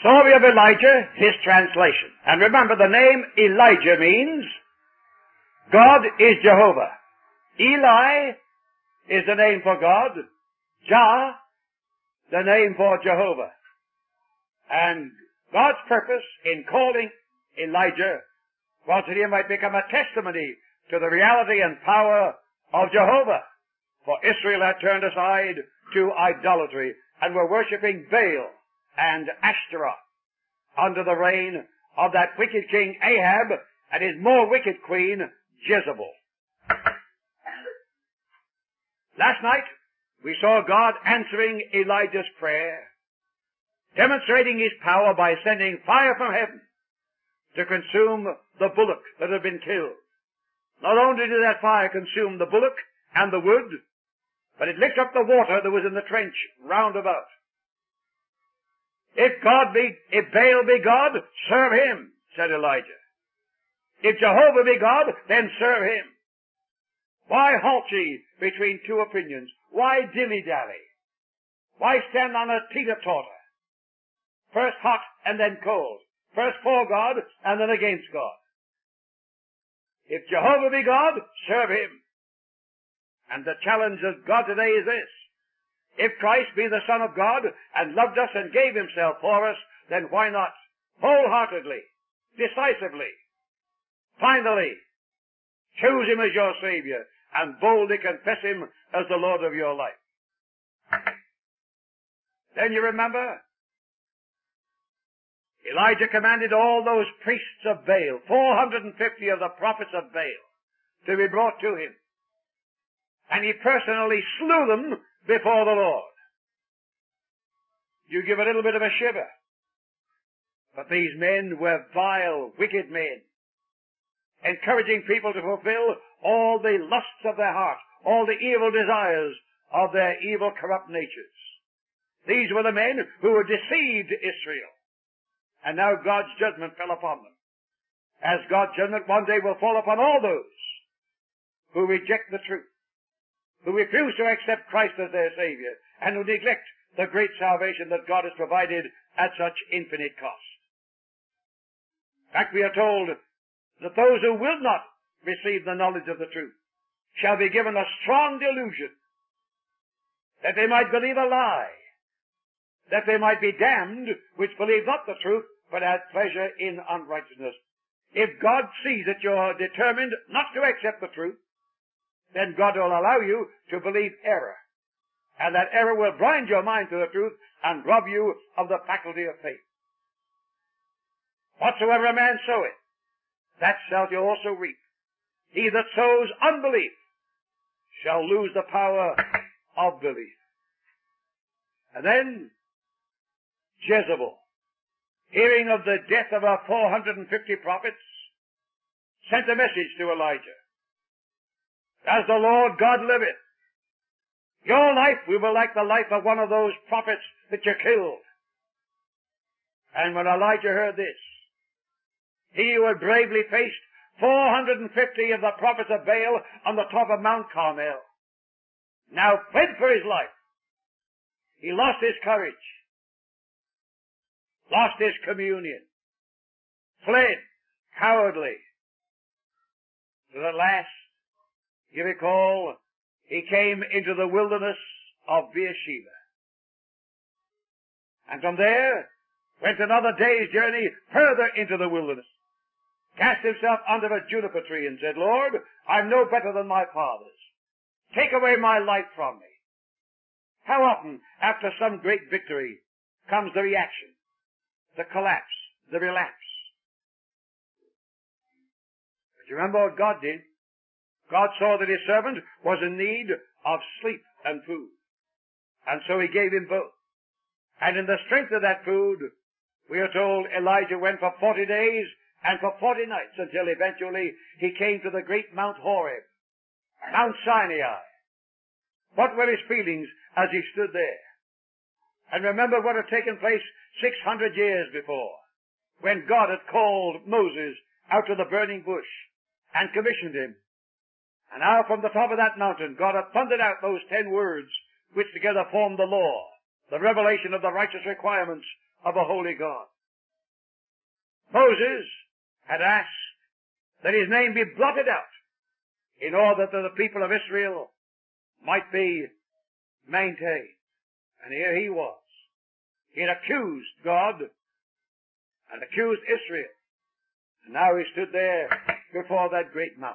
Story of Elijah, his translation. And remember, the name Elijah means God is Jehovah. Eli is the name for God. Jah, the name for Jehovah. And God's purpose in calling Elijah was that he might become a testimony to the reality and power of Jehovah. For Israel had turned aside to idolatry and were worshipping Baal and Ashtaroth under the reign of that wicked king Ahab and his more wicked queen Jezebel. Last night we saw God answering Elijah's prayer, demonstrating his power by sending fire from heaven to consume the bullock that had been killed. Not only did that fire consume the bullock and the wood, but it licked up the water that was in the trench round about. If Baal be God, serve him, said Elijah. If Jehovah be God, then serve him. Why halt ye between two opinions? Why dilly-dally? Why stand on a teeter-totter? First hot and then cold. First for God and then against God. If Jehovah be God, serve him. And the challenge of God today is this. If Christ be the Son of God and loved us and gave himself for us, then why not wholeheartedly, decisively, finally, choose him as your Savior and boldly confess him as the Lord of your life? Then you remember, Elijah commanded all those priests of Baal, 450 of the prophets of Baal, to be brought to him. And he personally slew them before the Lord. You give a little bit of a shiver. But these men were vile, wicked men, encouraging people to fulfill all the lusts of their heart, all the evil desires of their evil, corrupt natures. These were the men who had deceived Israel. And now God's judgment fell upon them. As God's judgment one day will fall upon all those who reject the truth, who refuse to accept Christ as their Savior, and who neglect the great salvation that God has provided at such infinite cost. In fact, we are told that those who will not receive the knowledge of the truth shall be given a strong delusion, that they might believe a lie, that they might be damned which believe not the truth, but had pleasure in unrighteousness. If God sees that you're determined not to accept the truth, then God will allow you to believe error. And that error will blind your mind to the truth and rob you of the faculty of faith. Whatsoever a man soweth, that shall he also reap. He that sows unbelief shall lose the power of belief. And then Jezebel, hearing of the death of her 450 prophets, sent a message to Elijah. As the Lord God liveth, your life will be like the life of one of those prophets that you killed. And when Elijah heard this, he who had bravely faced 450 of the prophets of Baal on the top of Mount Carmel now fled for his life. He lost his courage, lost his communion, fled cowardly. But at last, you recall, he came into the wilderness of Beersheba. And from there, went another day's journey further into the wilderness, cast himself under a juniper tree and said, Lord, I'm no better than my fathers. Take away my life from me. How often, after some great victory, comes the reaction, the collapse, the relapse? But you remember what God did? God saw that his servant was in need of sleep and food. And so he gave him both. And in the strength of that food, we are told Elijah went for 40 days and for 40 nights until eventually he came to the great Mount Horeb, Mount Sinai. What were his feelings as he stood there? And remember what had taken place 600 years before, when God had called Moses out to the burning bush and commissioned him. And now from the top of that mountain, God had thundered out those 10 words which together formed the law, the revelation of the righteous requirements of a holy God. Moses had asked that his name be blotted out in order that the people of Israel might be maintained. And here he was. He had accused God and accused Israel. And now he stood there before that great mount.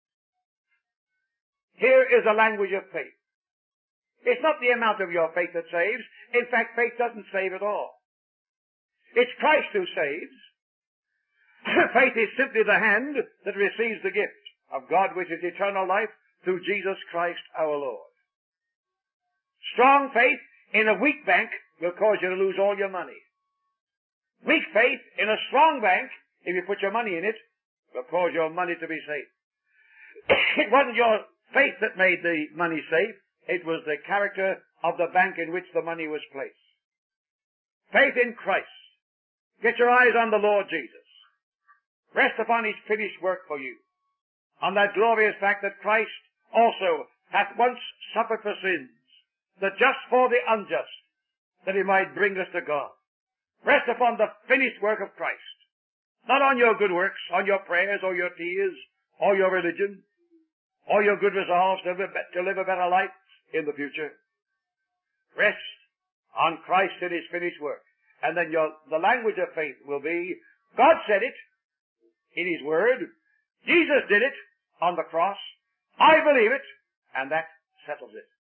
Here is the language of faith. It's not the amount of your faith that saves. In fact, faith doesn't save at all. It's Christ who saves. Faith is simply the hand that receives the gift of God, which is eternal life through Jesus Christ our Lord. Strong faith in a weak bank will cause you to lose all your money. Weak faith in a strong bank, if you put your money in it, will cause your money to be safe. It wasn't your faith that made the money safe. It was the character of the bank in which the money was placed. Faith in Christ. Get your eyes on the Lord Jesus. Rest upon His finished work for you. On that glorious fact that Christ also hath once suffered for sins, the just for the unjust, that He might bring us to God. Rest upon the finished work of Christ. Not on your good works, on your prayers or your tears, or your religion, or your good resolves to live a better life in the future. Rest on Christ and His finished work. And then the language of faith will be, God said it in His Word. Jesus did it on the cross. I believe it. And that settles it.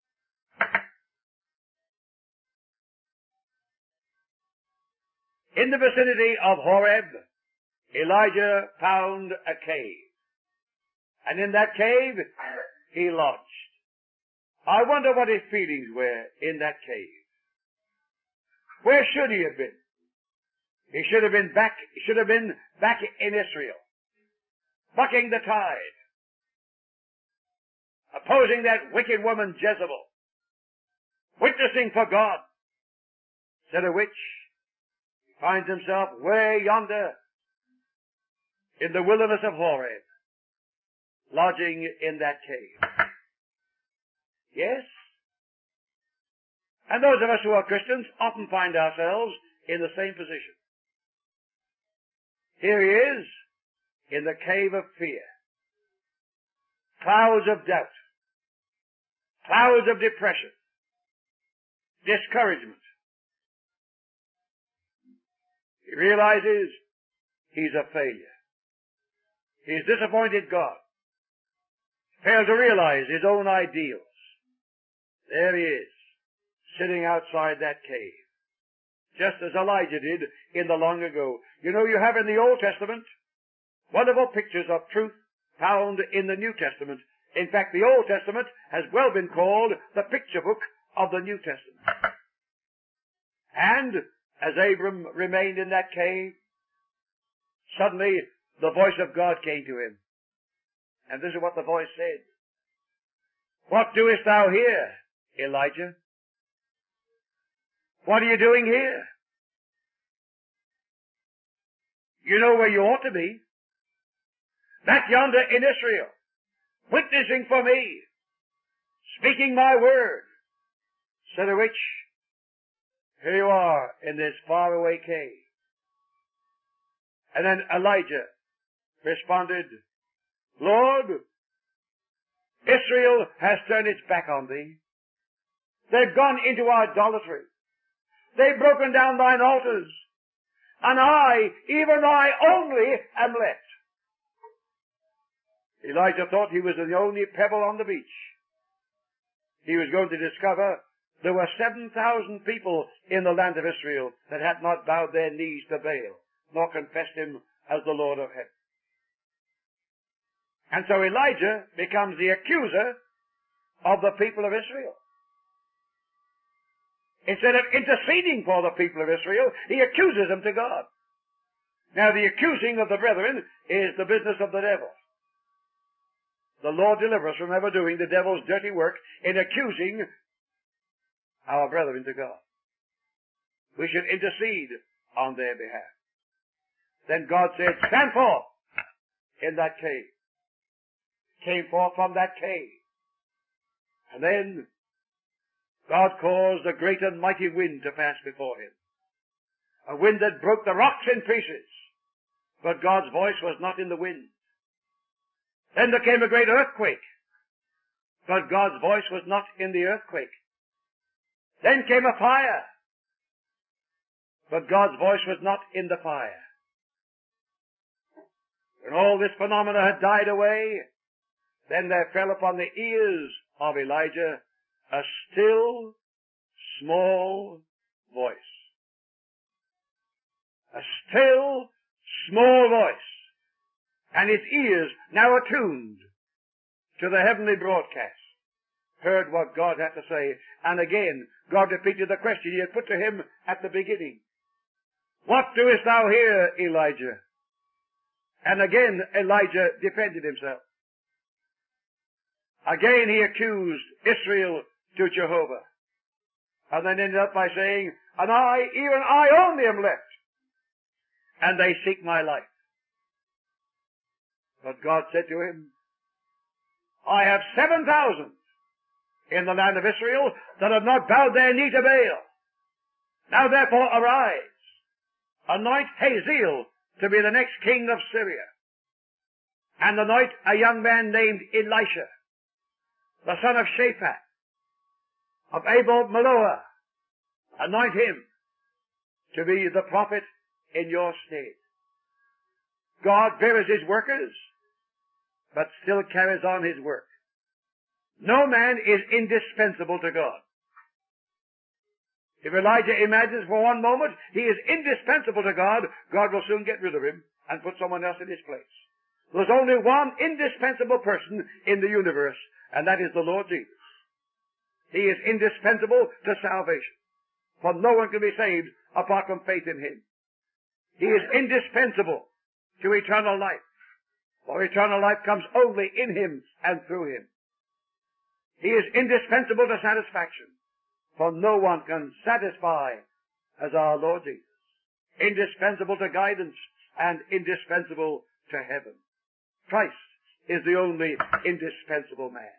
In the vicinity of Horeb, Elijah found a cave. And in that cave, he lodged. I wonder what his feelings were in that cave. Where should he have been? He should have been back in Israel, bucking the tide, opposing that wicked woman Jezebel, witnessing for God, instead of which he finds himself way yonder in the wilderness of Horeb, lodging in that cave. Yes? And those of us who are Christians often find ourselves in the same position. Here he is in the cave of fear. Clouds of doubt. Clouds of depression. Discouragement. He realizes he's a failure. He's disappointed God. Failed to realize his own ideals. There he is, sitting outside that cave, just as Elijah did in the long ago. You know, you have in the Old Testament wonderful pictures of truth found in the New Testament. In fact, the Old Testament has well been called the picture book of the New Testament. And as Abram remained in that cave, suddenly the voice of God came to him. And this is what the voice said. What doest thou here, Elijah? What are you doing here? You know where you ought to be. Back yonder in Israel, witnessing for me, speaking my word, so to which here you are in this faraway cave. And then Elijah responded, Lord, Israel has turned its back on thee. They've gone into idolatry. They've broken down thine altars. And I, even I only, am left. Elijah thought he was the only pebble on the beach. He was going to discover there were 7,000 people in the land of Israel that had not bowed their knees to Baal, nor confessed him as the Lord of heaven. And so Elijah becomes the accuser of the people of Israel. Instead of interceding for the people of Israel, he accuses them to God. Now the accusing of the brethren is the business of the devil. The Lord deliver us from ever doing the devil's dirty work in accusing our brethren to God. We should intercede on their behalf. Then God said, stand forth in that cave. Came forth from that cave. And then God caused a great and mighty wind to pass before him. A wind that broke the rocks in pieces. but God's voice was not in the wind. Then there came a great earthquake, but God's voice was not in the earthquake. Then came a fire, but God's voice was not in the fire. When all this phenomena had died away, then there fell upon the ears of Elijah a still, small voice. A still, small voice. And his ears, now attuned to the heavenly broadcast, heard what God had to say. And again, God repeated the question he had put to him at the beginning. What doest thou here, Elijah? And again, Elijah defended himself. Again, he accused Israel to Jehovah. And then ended up by saying, and I, even I only am left, and they seek my life. But God said to him, I have 7,000 in the land of Israel that have not bowed their knee to Baal. Now therefore arise, anoint Hazael to be the next king of Syria, and anoint a young man named Elisha, the son of Shaphat, of Abel Manoah. Anoint him to be the prophet in your stead. God buries his workers, but still carries on his work. No man is indispensable to God. If Elijah imagines for one moment he is indispensable to God, God will soon get rid of him and put someone else in his place. There's only one indispensable person in the universe, and that is the Lord Jesus. He is indispensable to salvation, for no one can be saved apart from faith in him. He is indispensable to eternal life, for eternal life comes only in him and through him. He is indispensable to satisfaction, for no one can satisfy as our Lord Jesus. Indispensable to guidance and indispensable to heaven. Christ is the only indispensable man.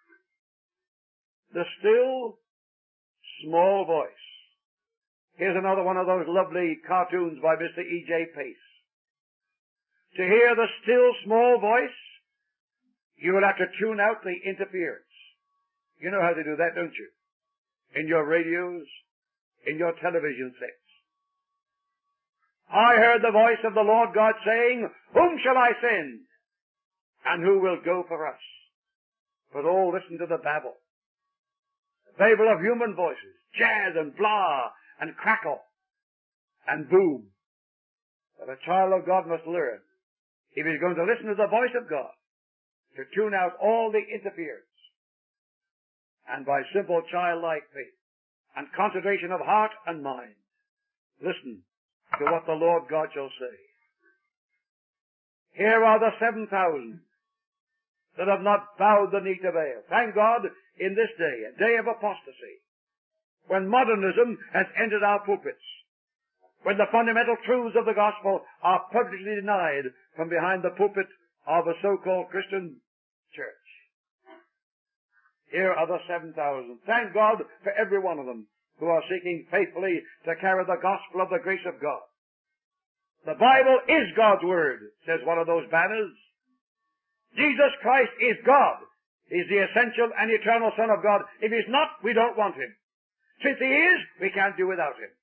The still, small voice. Here's another one of those lovely cartoons by Mr. E.J. Pace. To hear the still, small voice, you will have to tune out the interference. You know how to do that, don't you? In your radios, in your television sets. I heard the voice of the Lord God saying, whom shall I send? And who will go for us? But all listen to the babble. The babble of human voices, jazz and blah and crackle and boom. But a child of God must learn, if he's going to listen to the voice of God, to tune out all the interference. And by simple childlike faith and concentration of heart and mind, listen to what the Lord God shall say. Here are the 7,000 that have not bowed the knee to Baal. Thank God, in this day, a day of apostasy, when modernism has entered our pulpits, when the fundamental truths of the gospel are publicly denied from behind the pulpit of a so-called Christian church. Here are the 7,000. Thank God for every one of them who are seeking faithfully to carry the gospel of the grace of God. The Bible is God's Word, says one of those banners. Jesus Christ is God. He's the essential and eternal Son of God. If He's not, we don't want Him. Since He is, we can't do without Him.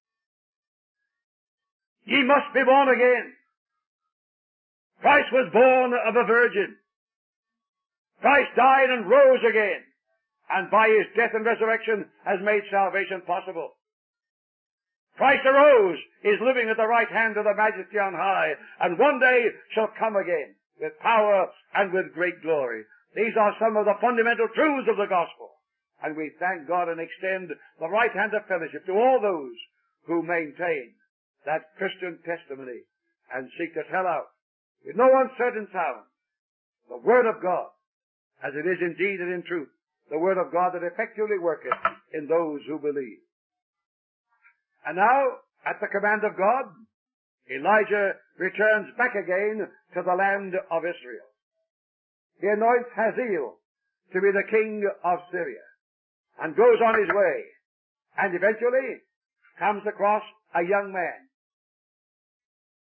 Ye must be born again. Christ was born of a virgin. Christ died and rose again, and by His death and resurrection has made salvation possible. Christ arose, is living at the right hand of the Majesty on high, and one day shall come again with power and with great glory. These are some of the fundamental truths of the gospel, and we thank God and extend the right hand of fellowship to all those who maintain that Christian testimony and seek to tell out with no uncertain sound the Word of God, as it is indeed and in truth, the Word of God that effectually worketh in those who believe. And now, at the command of God, Elijah returns back again to the land of Israel. He anoints Hazael to be the king of Syria, and goes on his way, and eventually comes across a young man.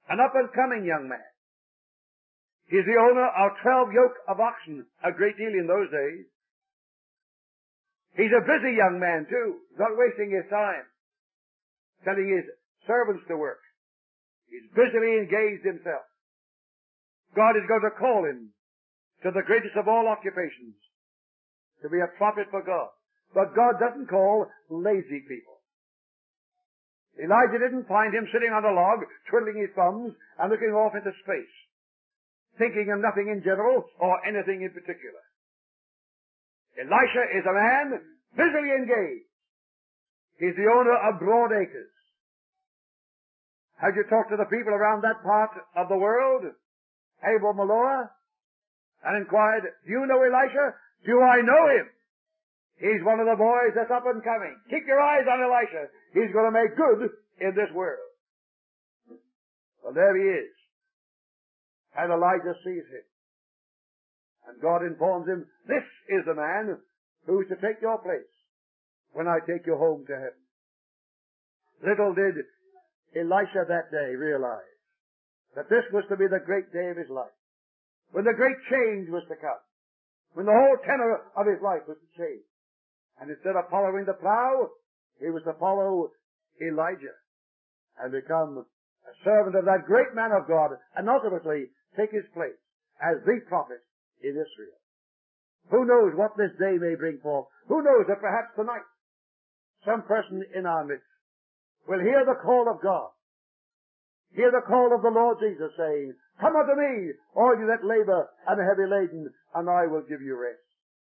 an up-and-coming young man. He's the owner of 12 yoke of oxen, a great deal in those days. He's a busy young man too, not wasting his time, telling his servants to work. He's busily engaged himself. God is going to call him to the greatest of all occupations, to be a prophet for God. But God doesn't call lazy people. Elijah didn't find him sitting on a log, twiddling his thumbs and looking off into space, thinking of nothing in general or anything in particular. Elisha is a man busily engaged. He's the owner of broad acres. Have you talked to the people around that part of the world, Abel Maloa, and inquired, do you know Elisha? Do I know him? He's one of the boys that's up and coming. Keep your eyes on Elisha. He's going to make good in this world. Well, there he is. And Elijah sees him. And God informs him, this is the man who is to take your place when I take you home to heaven. Little did Elisha that day realize that this was to be the great day of his life, when the great change was to come, when the whole tenor of his life was to change. And instead of following the plow, he was to follow Elijah and become a servant of that great man of God and ultimately take his place as the prophet in Israel. Who knows what this day may bring forth? Who knows that perhaps tonight some person in our midst will hear the call of God, hear the call of the Lord Jesus saying, come unto me, all you that labor and are heavy laden, and I will give you rest.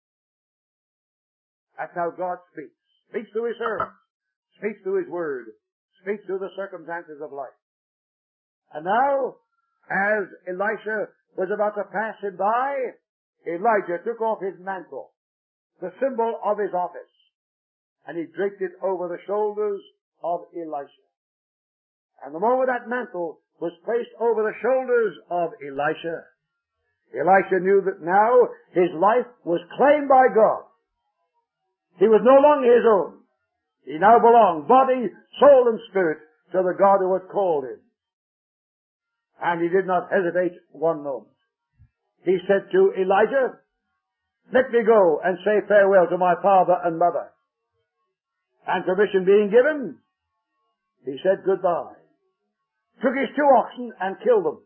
That's how God speaks. Speaks through his servants, speaks through his word, speaks through the circumstances of life. And now, as Elisha was about to pass him by, Elijah took off his mantle, the symbol of his office, and he draped it over the shoulders of Elisha. And the moment that mantle was placed over the shoulders of Elisha, Elisha knew that now his life was claimed by God. He was no longer his own. He now belonged, body, soul, and spirit, to the God who had called him. And he did not hesitate one moment. He said to Elijah, let me go and say farewell to my father and mother. And permission being given, he said goodbye. Took his 2 oxen and killed them.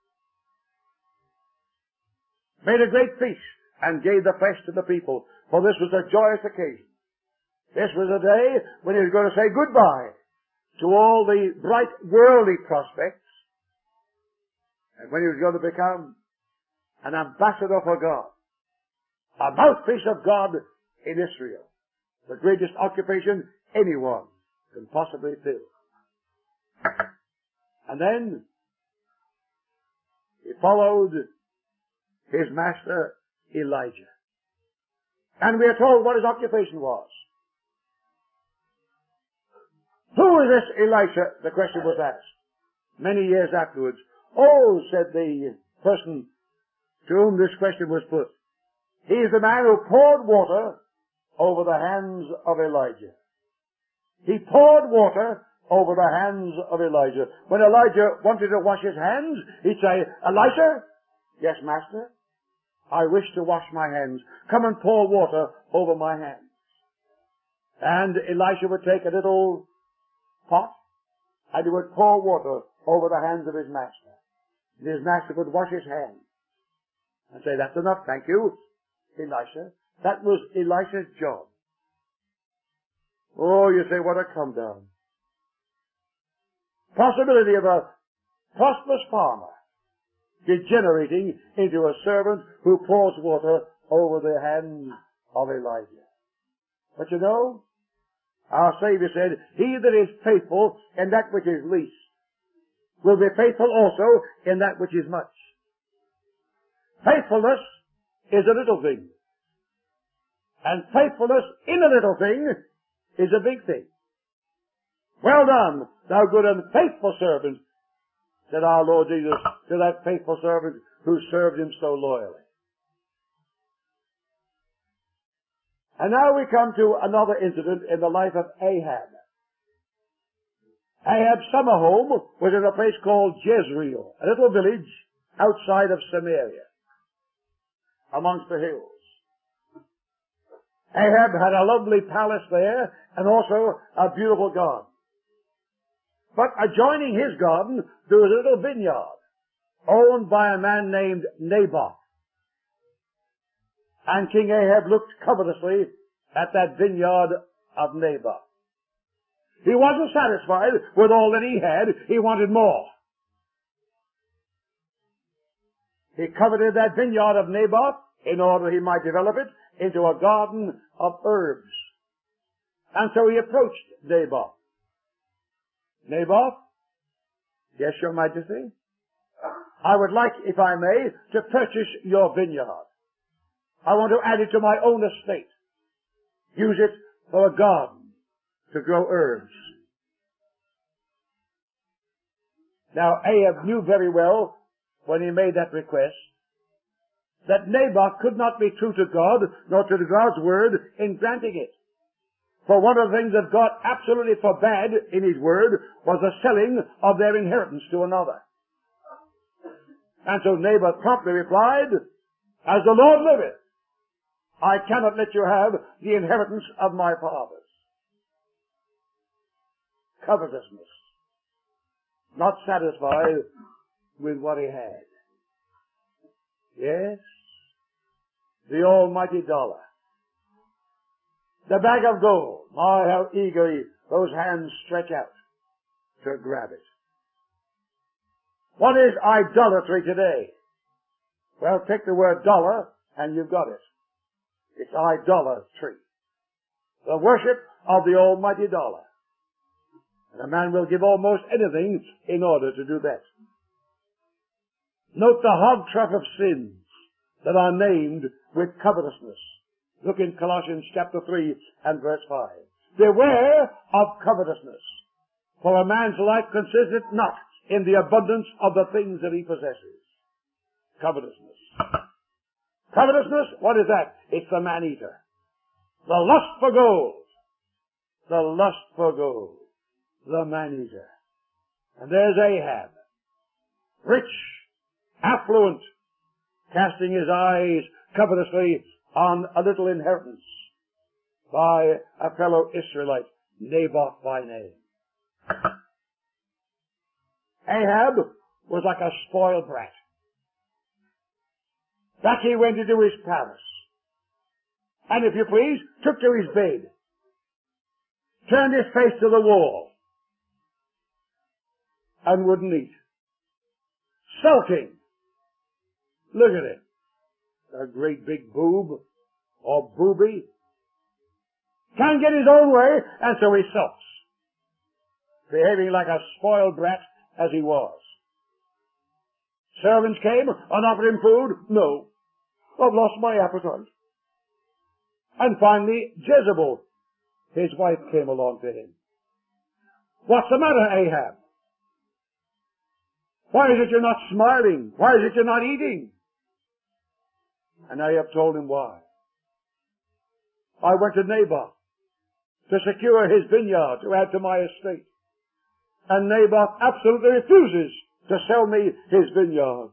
Made a great feast and gave the flesh to the people, for this was a joyous occasion. This was a day when he was going to say goodbye to all the bright worldly prospects, and when he was going to become an ambassador for God, a mouthpiece of God in Israel, the greatest occupation anyone can possibly fill. And then he followed his master Elijah. And we are told what his occupation was. Who is this Elisha? The question was asked many years afterwards. Oh, said the person to whom this question was put, he is the man who poured water over the hands of Elijah. He poured water over the hands of Elijah. When Elijah wanted to wash his hands, he'd say, Elisha? Yes, master. I wish to wash my hands. Come and pour water over my hands. And Elisha would take a little pot and he would pour water over the hands of his master. And his master would wash his hands and say, that's enough, thank you, Elisha. That was Elisha's job. Oh, you say, what a come down. Possibility of a prosperous farmer degenerating into a servant who pours water over the hands of Elijah. But you know, our Savior said, he that is faithful in that which is least will be faithful also in that which is much. Faithfulness is a little thing. And faithfulness in a little thing is a big thing. Well done, thou good and faithful servant, said our Lord Jesus to that faithful servant who served him so loyally. And now we come to another incident in the life of Ahab. Ahab's summer home was in a place called Jezreel, a little village outside of Samaria, amongst the hills. Ahab had a lovely palace there, and also a beautiful garden. But adjoining his garden, there was a little vineyard, owned by a man named Naboth. And King Ahab looked covetously at that vineyard of Naboth. He wasn't satisfied with all that he had. He wanted more. He coveted that vineyard of Naboth in order he might develop it into a garden of herbs. And so he approached Naboth. Naboth, yes, Your Majesty, I would like, if I may, to purchase your vineyard. I want to add it to my own estate. Use it for a garden to grow herbs. Now, Ahab knew very well, when he made that request, that Naboth could not be true to God, nor to God's word in granting it. For one of the things that God absolutely forbade in His word was the selling of their inheritance to another. And so Naboth promptly replied, as the Lord liveth, I cannot let you have the inheritance of my fathers. Covetousness. Not satisfied with what he had. Yes, the almighty dollar. The bag of gold. My, how eagerly those hands stretch out to grab it. What is idolatry today? Well, take the word dollar and you've got it. It's idolatry. The worship of the almighty dollar. And a man will give almost anything in order to do that. Note the hog trap of sins that are named with covetousness. Look in Colossians chapter 3 and verse 5. Beware of covetousness, for a man's life consisteth not in the abundance of the things that he possesses. Covetousness. Covetousness, what is that? It's the man-eater. The lust for gold. The lust for gold. The man-eater. And there's Ahab. Rich, affluent, casting his eyes covetously on a little inheritance by a fellow Israelite, Naboth by name. Ahab was like a spoiled brat. Back he went into his palace. And if you please, took to his bed. Turned his face to the wall. And wouldn't eat. Sulking. Look at it. A great big boob or booby. Can't get his own way, and so he sulks. Behaving like a spoiled brat as he was. Servants came and offered him food. No. I've lost my appetite. And finally, Jezebel, his wife, came along to him. What's the matter, Ahab? Why is it you're not smiling? Why is it you're not eating? And Ahab told him why. I went to Naboth to secure his vineyard to add to my estate. And Naboth absolutely refuses to sell me his vineyard.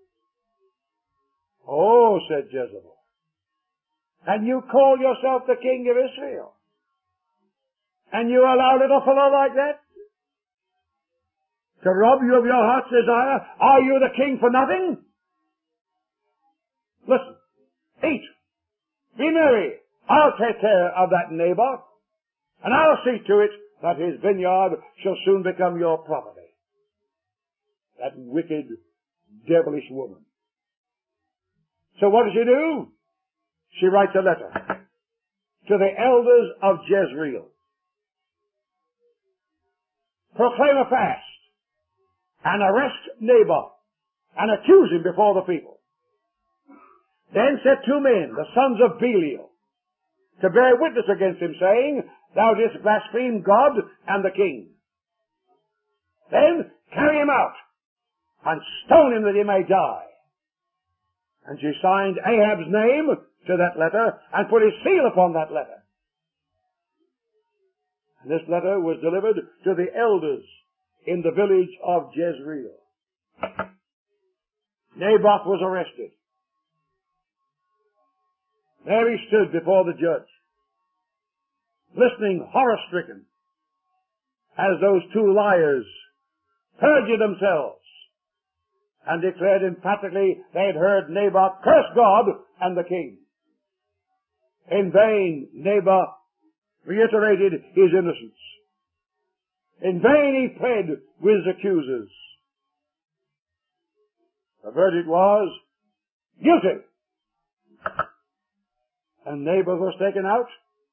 Oh, said Jezebel. And you call yourself the king of Israel? And you allow a little fellow like that to rob you of your heart's desire? Are you the king for nothing? Listen, eat, be merry. I'll take care of that Naboth, and I'll see to it that his vineyard shall soon become your property. That wicked, devilish woman. So what does she do? She writes a letter to the elders of Jezreel. Proclaim a fast and arrest Naboth and accuse him before the people. Then set 2 men, the sons of Belial, to bear witness against him, saying, Thou didst blaspheme God and the king. Then carry him out and stone him that he may die. And she signed Ahab's name to that letter and put his seal upon that letter. This letter was delivered to the elders in the village of Jezreel. Naboth was arrested. There he stood before the judge, listening horror-stricken as those two liars perjured themselves and declared emphatically they had heard Naboth curse God and the king. In vain Naboth reiterated his innocence. In vain he pled with his accusers. The verdict was guilty. And Naboth was taken out.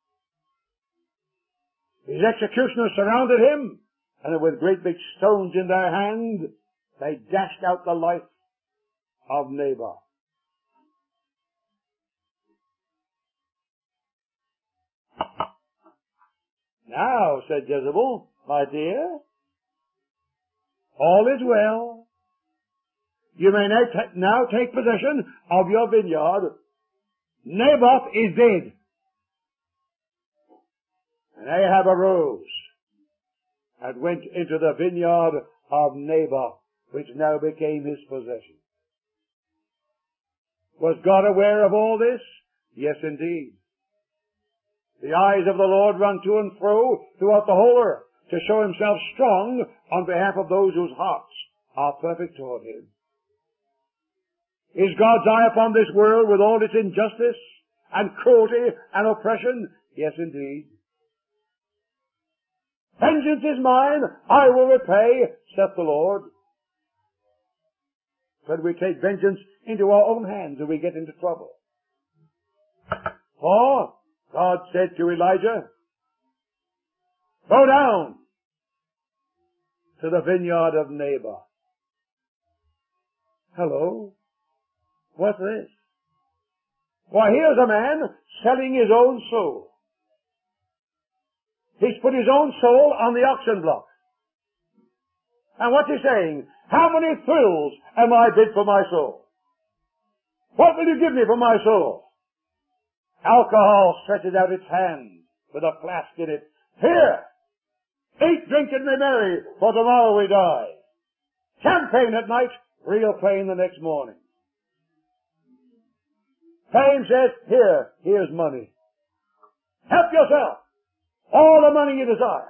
His executioners surrounded him, and with great big stones in their hand, they dashed out the life of Naboth. Now, said Jezebel, my dear, all is well. You may now take possession of your vineyard. Naboth is dead. And Ahab arose and went into the vineyard of Naboth, which now became his possession. Was God aware of all this? Yes, indeed. The eyes of the Lord run to and fro throughout the whole earth to show himself strong on behalf of those whose hearts are perfect toward him. Is God's eye upon this world with all its injustice and cruelty and oppression? Yes, indeed. Vengeance is mine, I will repay, saith the Lord. But we take vengeance into our own hands and we get into trouble. For God said to Elijah, go down to the vineyard of Naboth. Hello? What's this? Why, here's a man selling his own soul. He's put his own soul on the auction block. And what's he saying? How many thrills am I bid for my soul? What will you give me for my soul? Alcohol stretches out its hand with a flask in it. Here! Eat, drink, and be merry, for tomorrow we die. Champagne at night, real plain the next morning. Fame says, here's money. Help yourself. All the money you desire.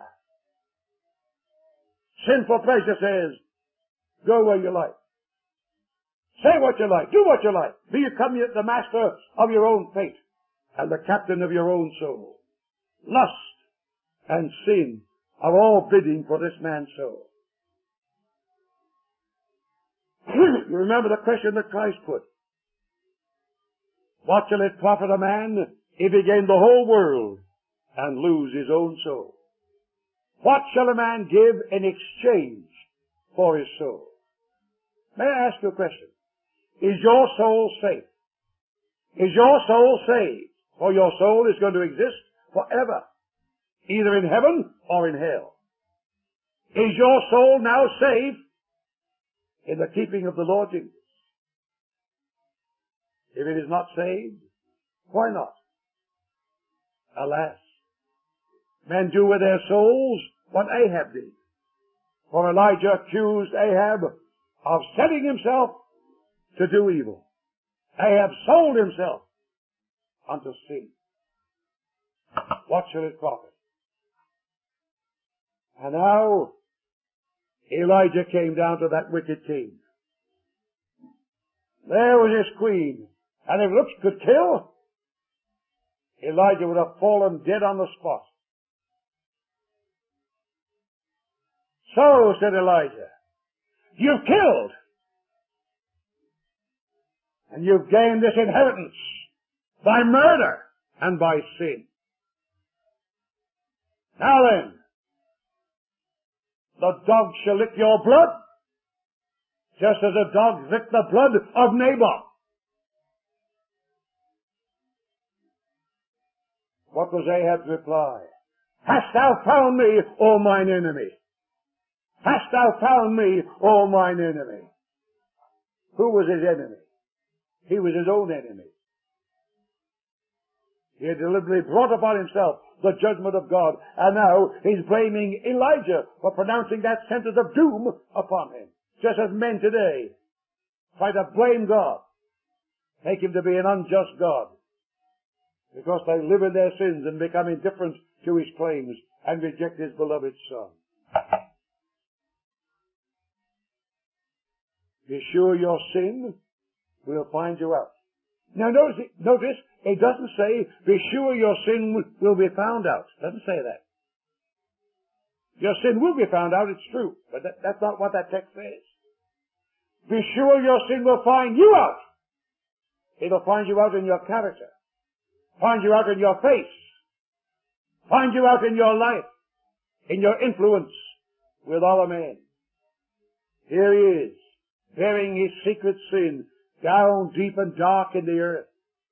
Sinful pleasure says, go where you like. Say what you like. Do what you like. Become the master of your own fate and the captain of your own soul. Lust and sin are all bidding for this man's soul. You remember the question that Christ put. What shall it profit a man if he gain the whole world and lose his own soul? What shall a man give in exchange for his soul? May I ask you a question? Is your soul safe? Is your soul saved? For your soul is going to exist forever, either in heaven or in hell. Is your soul now safe in the keeping of the Lord Jesus? If it is not saved, why not? Alas, men do with their souls what Ahab did. For Elijah accused Ahab of selling himself to do evil. Ahab sold himself unto sin. What shall it profit? And now Elijah came down to that wicked king. There was his queen, and if looks could kill, Elijah would have fallen dead on the spot. So, said Elijah, you've killed, and you've gained this inheritance by murder and by sin. Now then, the dog shall lick your blood, just as the dog licked the blood of Naboth. What was Ahab's reply? Hast thou found me, O mine enemy? Hast thou found me, O mine enemy? Who was his enemy? He was his own enemy. He had deliberately brought upon himself the judgment of God. And now he's blaming Elijah for pronouncing that sentence of doom upon him. Just as men today try to blame God, make him to be an unjust God, because they live in their sins and become indifferent to his claims and reject his beloved Son. Be sure your sin will find you out. Now notice, it doesn't say, be sure your sin will be found out. It doesn't say that. Your sin will be found out, it's true, but that's not what that text says. Be sure your sin will find you out. It'll find you out in your character, find you out in your face, find you out in your life, in your influence with other men. Here he is, bearing his secret sin down deep and dark in the earth.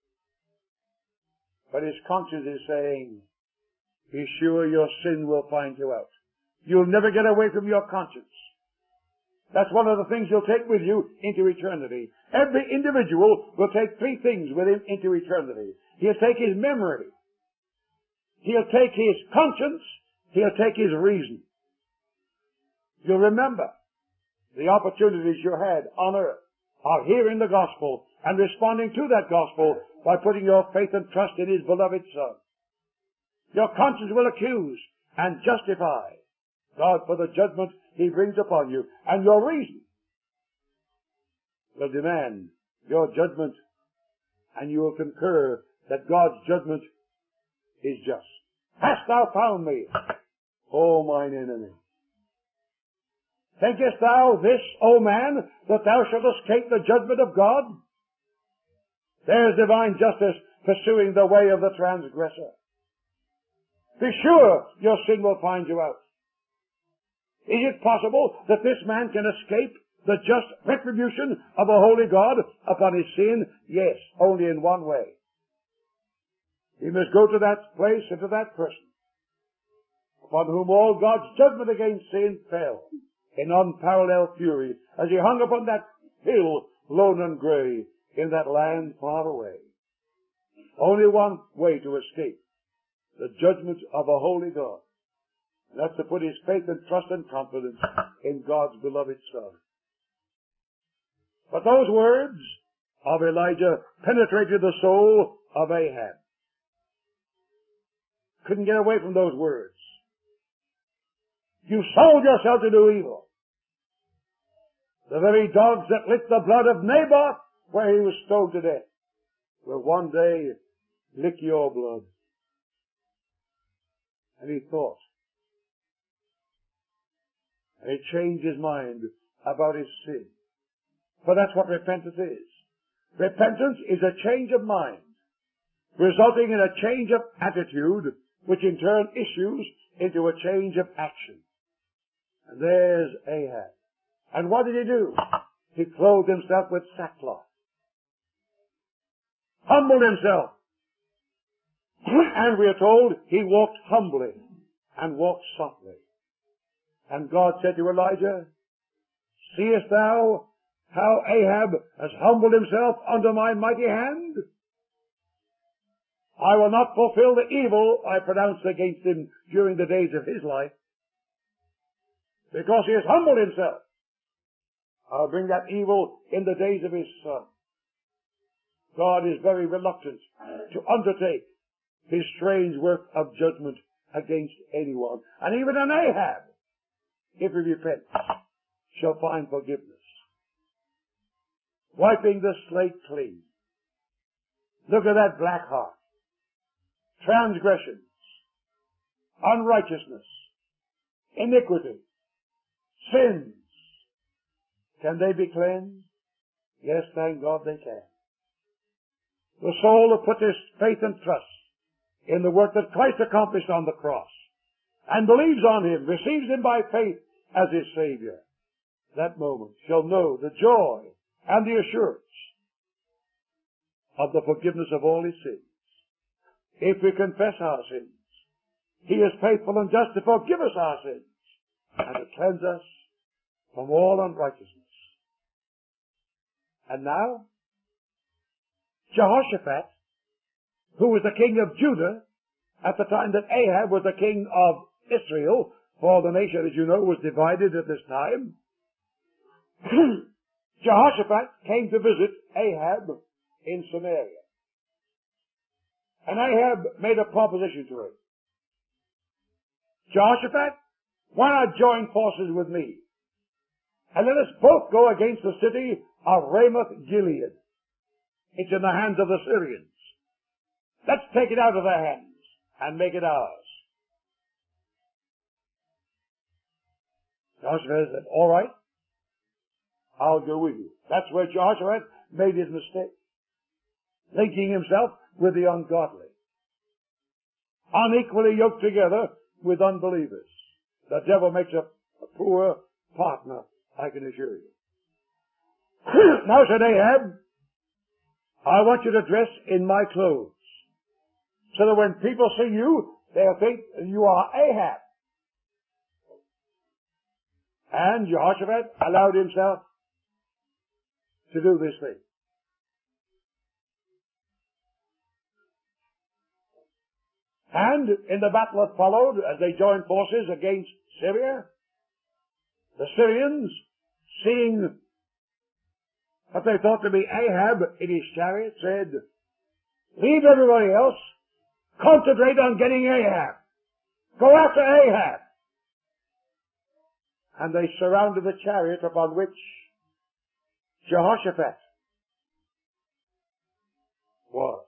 But his conscience is saying, be sure your sin will find you out. You'll never get away from your conscience. That's one of the things you'll take with you into eternity. Every individual will take three things with him into eternity. He'll take his memory. He'll take his conscience. He'll take his reason. You'll remember the opportunities you had on earth of hearing the gospel and responding to that gospel by putting your faith and trust in his beloved Son. Your conscience will accuse and justify God for the judgment he brings upon you, and your reason will demand your judgment, and you will concur that God's judgment is just. Hast thou found me, O mine enemy? Thinkest thou this, O man, that thou shalt escape the judgment of God? There's divine justice pursuing the way of the transgressor. Be sure your sin will find you out. Is it possible that this man can escape the just retribution of a holy God upon his sin? Yes, only in one way. He must go to that place and to that person upon whom all God's judgment against sin fell in unparalleled fury as he hung upon that hill, lone and grey, in that land far away. Only one way to escape the judgment of a holy God. That's to put his faith and trust and confidence in God's beloved Son. But those words of Elijah penetrated the soul of Ahab. Couldn't get away from those words. You sold yourself to do evil. The very dogs that licked the blood of Naboth where he was stoned to death will one day lick your blood. And he thought. And he changed his mind about his sin. For that's what repentance is. Repentance is a change of mind, resulting in a change of attitude, which in turn issues into a change of action. And there's Ahab. And what did he do? He clothed himself with sackcloth. Humbled himself. And we are told he walked humbly and walked softly. And God said to Elijah, seest thou how Ahab has humbled himself under my mighty hand? I will not fulfill the evil I pronounced against him during the days of his life, because he has humbled himself. I'll bring that evil in the days of his Son. God is very reluctant to undertake his strange work of judgment against anyone. And even an Ahab, if he repents, shall find forgiveness. Wiping the slate clean. Look at that black heart. Transgressions, unrighteousness, iniquity, sins. Can they be cleansed? Yes, thank God they can. The soul that puts his faith and trust in the work that Christ accomplished on the cross and believes on him, receives him by faith as his Savior, that moment shall know the joy and the assurance of the forgiveness of all his sins. If we confess our sins, he is faithful and just to forgive us our sins and to cleanse us from all unrighteousness. And now, Jehoshaphat, who was the king of Judah at the time that Ahab was the king of Israel, for the nation, as you know, was divided at this time, Jehoshaphat came to visit Ahab in Samaria. And Ahab made a proposition to him. Jehoshaphat, why not join forces with me? And let us both go against the city of Ramoth Gilead. It's in the hands of the Syrians. Let's take it out of their hands and make it ours. Jehoshaphat said, all right, I'll go with you. That's where Jehoshaphat made his mistake. Linking himself with the ungodly. Unequally yoked together with unbelievers. The devil makes a poor partner, I can assure you. Now said Ahab, I want you to dress in my clothes, so that when people see you, they'll think you are Ahab. And Jehoshaphat allowed himself to do this thing. And in the battle that followed, as they joined forces against Syria, the Syrians, seeing what they thought to be Ahab in his chariot, said, leave everybody else, concentrate on getting Ahab. Go after Ahab. And they surrounded the chariot upon which Jehoshaphat was.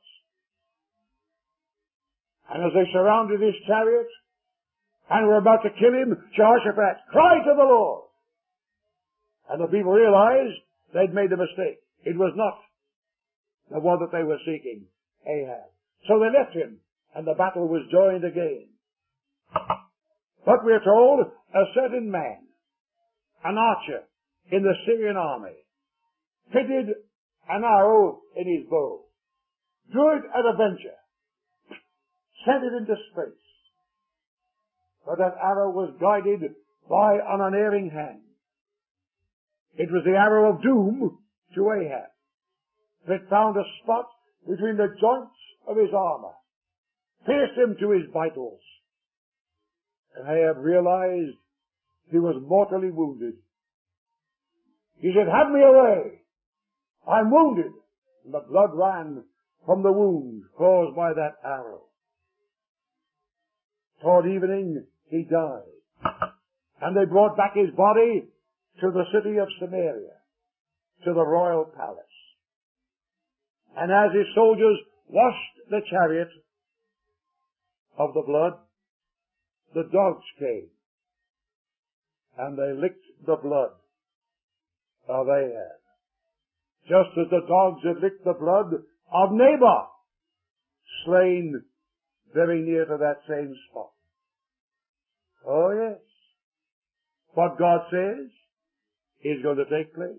And as they surrounded his chariot and were about to kill him, Jehoshaphat cried to the Lord. And the people realized they'd made a mistake. It was not the one that they were seeking, Ahab. So they left him, and the battle was joined again. But we're told a certain man, an archer in the Syrian army, fitted an arrow in his bow, drew it at a venture, sent it into space. But that arrow was guided by an unerring hand. It was the arrow of doom to Ahab. It found a spot between the joints of his armor, pierced him to his vitals. And Ahab realized he was mortally wounded. He said, have me away. I'm wounded. And the blood ran from the wound caused by that arrow. Toward evening, he died. And they brought back his body to the city of Samaria, to the royal palace. And as his soldiers washed the chariot of the blood, the dogs came, and they licked the blood of Ahab, just as the dogs had licked the blood of Naboth, slain very near to that same spot. Oh yes, what God says is going to take place.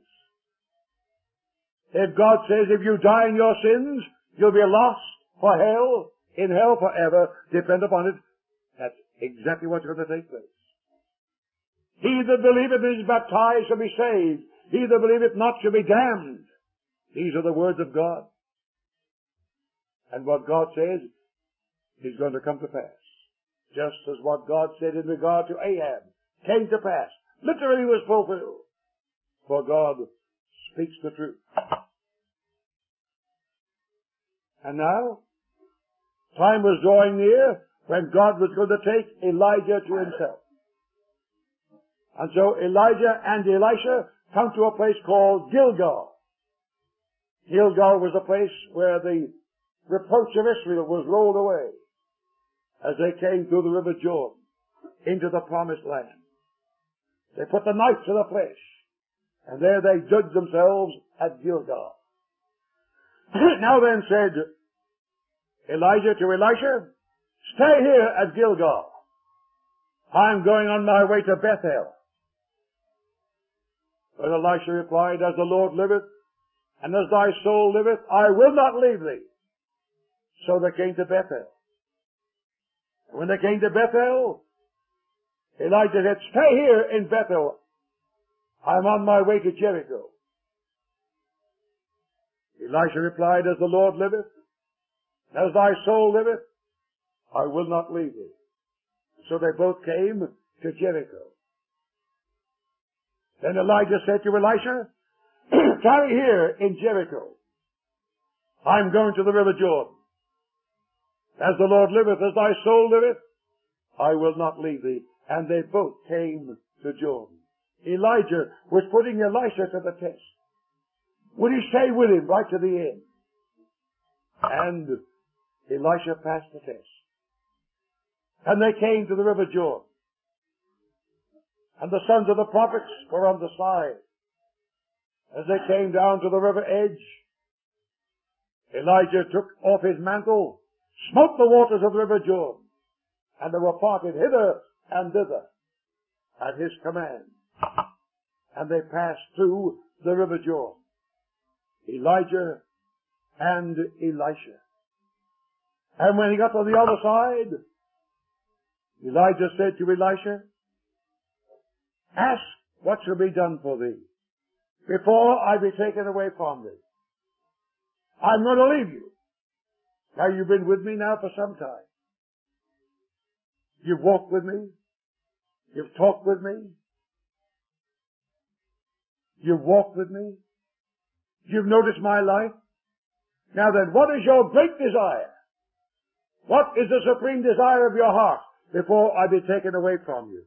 If God says if you die in your sins, you'll be lost for hell, in hell forever, depend upon it, that's exactly what's going to take place. He that believeth and is baptized shall be saved. He that believeth not shall be damned. These are the words of God. And what God says is going to come to pass. Just as what God said in regard to Ahab came to pass. Literally was fulfilled. For God speaks the truth. And now, time was drawing near when God was going to take Elijah to himself. And so Elijah and Elisha come to a place called Gilgal. Gilgal was a place where the reproach of Israel was rolled away as they came through the river Jordan into the promised land. They put the knife to the flesh, and there they judged themselves at Gilgal. Now then said Elijah to Elisha, stay here at Gilgal. I'm going on my way to Bethel. But Elisha replied, as the Lord liveth, and as thy soul liveth, I will not leave thee. So they came to Bethel. And when they came to Bethel, Elijah said, stay here in Bethel. I'm on my way to Jericho. Elisha replied, as the Lord liveth, and as thy soul liveth, I will not leave thee. So they both came to Jericho. Then Elijah said to Elisha, tarry here in Jericho. I'm going to the river Jordan. As the Lord liveth, as thy soul liveth, I will not leave thee. And they both came to Jordan. Elijah was putting Elisha to the test. Would he stay with him right to the end? And Elisha passed the test. And they came to the river Jordan. And the sons of the prophets were on the side. As they came down to the river edge, Elijah took off his mantle, smote the waters of the river Jordan, and they were parted hither and thither at his command. And they passed through the river Jordan, Elijah and Elisha. And when he got to the other side, Elijah said to Elisha, ask what shall be done for thee before I be taken away from thee. I'm going to leave you. Now you've been with me now for some time. You've walked with me. You've talked with me. You've walked with me. You've noticed my life. Now then, what is your great desire? What is the supreme desire of your heart before I be taken away from you?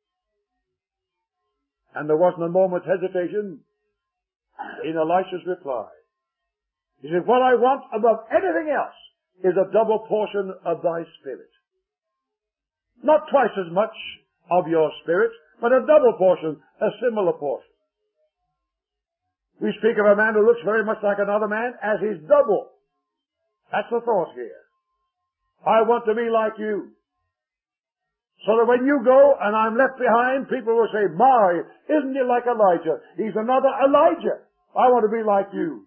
And there wasn't a moment's hesitation in Elisha's reply. He said, what I want above anything else is a double portion of thy spirit. Not twice as much of your spirit, but a double portion, a similar portion. We speak of a man who looks very much like another man as his double. That's the thought here. I want to be like you. So that when you go and I'm left behind, people will say, my, isn't he like Elijah? He's another Elijah. I want to be like you.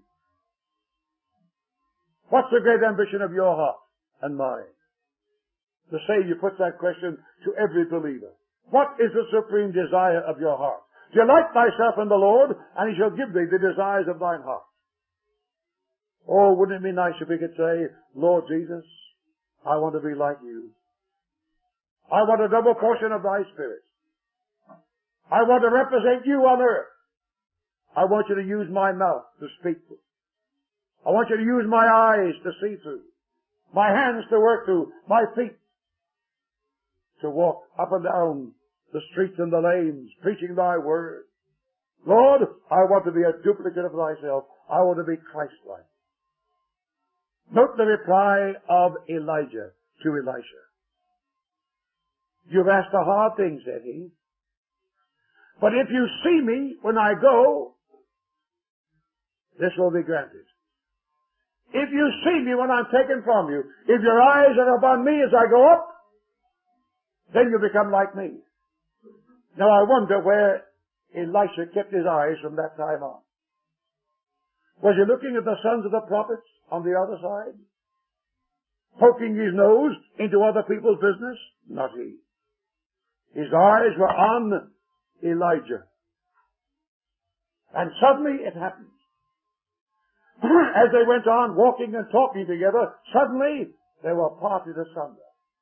What's the great ambition of your heart and mine? The Savior puts that question to every believer. What is the supreme desire of your heart? Delight thyself in the Lord, and he shall give thee the desires of thine heart. Oh, wouldn't it be nice if we could say, Lord Jesus, I want to be like you. I want a double portion of thy spirit. I want to represent you on earth. I want you to use my mouth to speak with. I want you to use my eyes to see through, my hands to work through, my feet to walk up and down the streets and the lanes, preaching thy word. Lord, I want to be a duplicate of thyself. I want to be Christ-like. Note the reply of Elijah to Elisha. You've asked a hard thing, said he. But if you see me when I go, this will be granted. If you see me when I'm taken from you, if your eyes are upon me as I go up, then you become like me. Now I wonder where Elisha kept his eyes from that time on. Was he looking at the sons of the prophets on the other side? Poking his nose into other people's business? Not he. His eyes were on Elijah. And suddenly it happened. As they went on walking and talking together, suddenly they were parted asunder.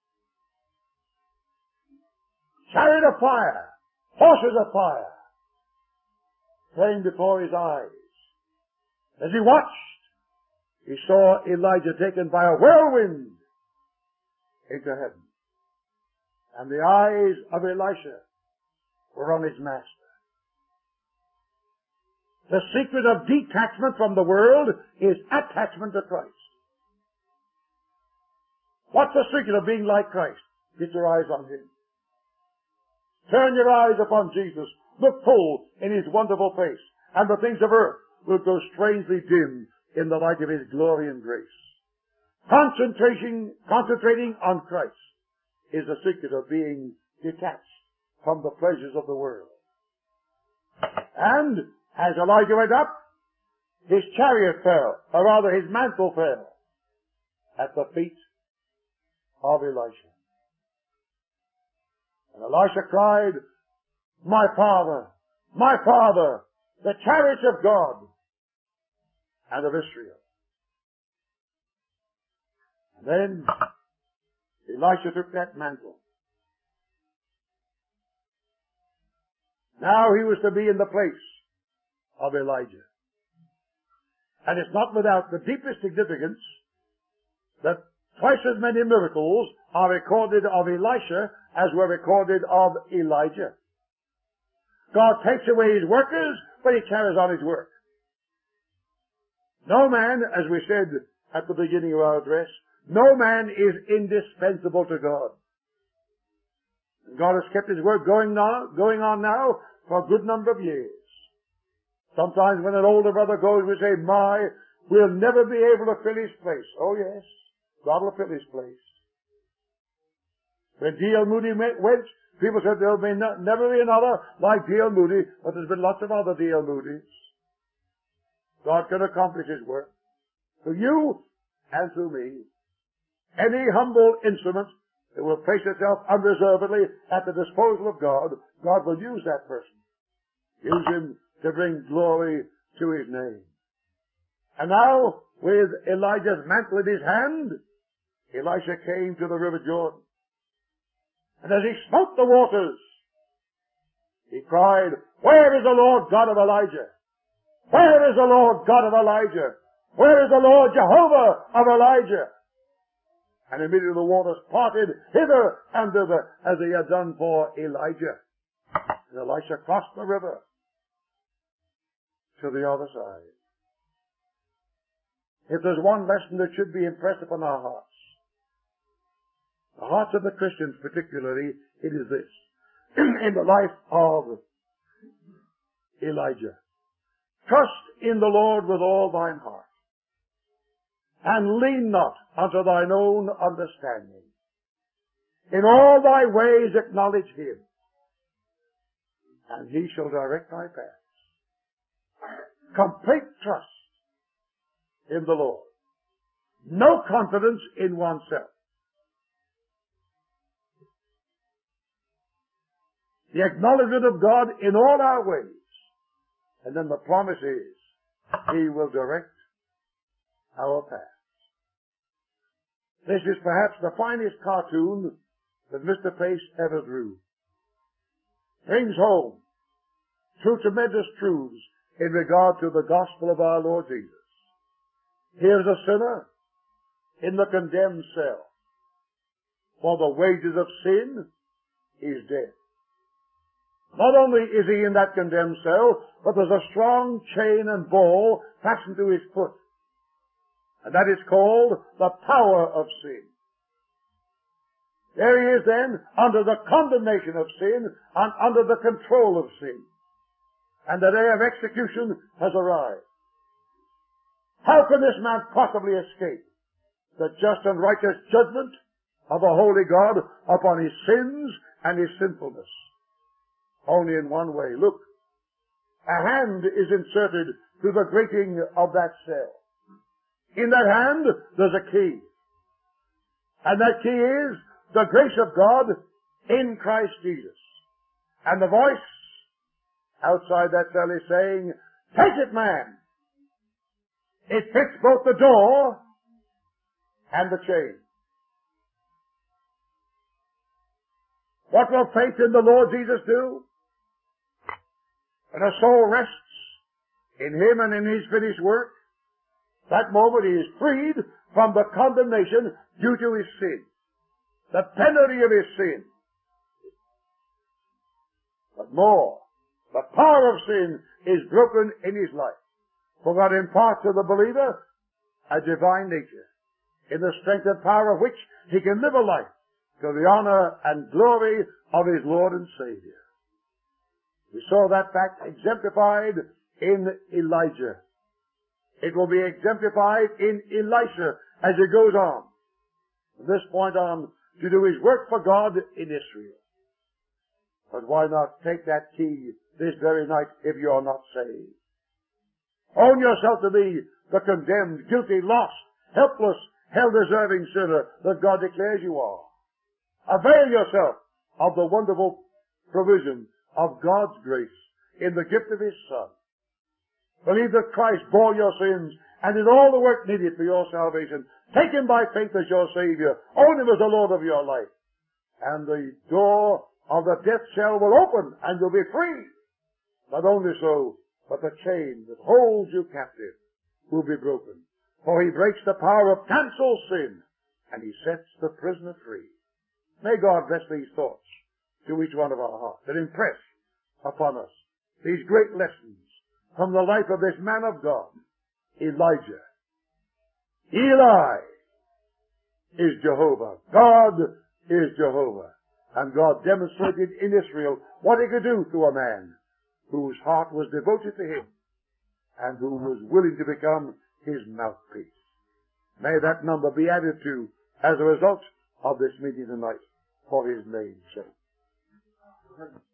Chariot of fire, horses of fire, came before his eyes. As he watched, he saw Elijah taken by a whirlwind into heaven. And the eyes of Elisha were on his master. The secret of detachment from the world is attachment to Christ. What's the secret of being like Christ? Get your eyes on him. Turn your eyes upon Jesus. Look full in his wonderful face, and the things of earth will grow strangely dim in the light of his glory and grace. Concentrating on Christ is the secret of being detached from the pleasures of the world. And as Elijah went up, his chariot fell, or rather his mantle fell, at the feet of Elisha. And Elisha cried, my father, the chariots of God and of Israel. And then Elisha took that mantle. Now he was to be in the place of Elijah. And it's not without the deepest significance that twice as many miracles are recorded of Elisha as were recorded of Elijah. God takes away his workers, but he carries on his work. No man, as we said at the beginning of our address, no man is indispensable to God. God has kept his work going on now for a good number of years. Sometimes when an older brother goes, we say, we'll never be able to fill his place. Oh yes, God will fill his place. When D.L. Moody went, people said there'll be never be another like D.L. Moody, but there's been lots of other D.L. Moodys. God can accomplish his work through you and through me. Any humble instrument that will place itself unreservedly at the disposal of God, God will use that person. Use him to bring glory to his name. And now, with Elijah's mantle in his hand, Elisha came to the river Jordan. And as he smote the waters, he cried, "Where is the Lord God of Elijah? Where is the Lord God of Elijah? Where is the Lord Jehovah of Elijah?" And immediately the waters parted hither and thither as he had done for Elijah. And Elisha crossed the river to the other side. If there's one lesson that should be impressed upon our hearts, the hearts of the Christians particularly, it is this. In the life of Elijah, trust in the Lord with all thine heart, and lean not unto thine own understanding. In all thy ways acknowledge him, and he shall direct thy paths. Complete trust in the Lord. No confidence in oneself. The acknowledgement of God in all our ways. And then the promise is, he will direct our paths. This is perhaps the finest cartoon that Mr. Pace ever drew. Brings home two tremendous truths in regard to the gospel of our Lord Jesus. Here's a sinner in the condemned cell. For the wages of sin is death. Not only is he in that condemned cell, but there's a strong chain and ball fastened to his foot. And that is called the power of sin. There he is then, under the condemnation of sin and under the control of sin. And the day of execution has arrived. How can this man possibly escape the just and righteous judgment of a holy God upon his sins and his sinfulness? Only in one way. Look, a hand is inserted through the grating of that cell. In that hand, there's a key. And that key is the grace of God in Christ Jesus. And the voice outside that cell is saying, "Take it, man." It fits both the door and the chain. What will faith in the Lord Jesus do? When a soul rests in him and in his finished work, that moment he is freed from the condemnation due to his sin, the penalty of his sin. But more, the power of sin is broken in his life. For God imparts to the believer a divine nature, in the strength and power of which he can live a life to the honor and glory of his Lord and Savior. We saw that fact exemplified in Elijah. It will be exemplified in Elisha as he goes on, from this point on, to do his work for God in Israel. But why not take that key this very night if you are not saved? Own yourself to be the condemned, guilty, lost, helpless, hell-deserving sinner that God declares you are. Avail yourself of the wonderful provision of God's grace in the gift of His Son. Believe that Christ bore your sins and did all the work needed for your salvation Take Him by faith as your Savior. Own Him as the Lord of your life. And the door of the death cell will open and you'll be free. Not only so, but the chain that holds you captive will be broken. For He breaks the power of cancel sin and He sets the prisoner free. May God bless these thoughts to each one of our hearts and impress upon us these great lessons from the life of this man of God, Elijah. Eli is Jehovah. God is Jehovah. And God demonstrated in Israel what He could do through a man whose heart was devoted to Him and who was willing to become His mouthpiece. May that number be added to as a result of this meeting tonight for His name's sake.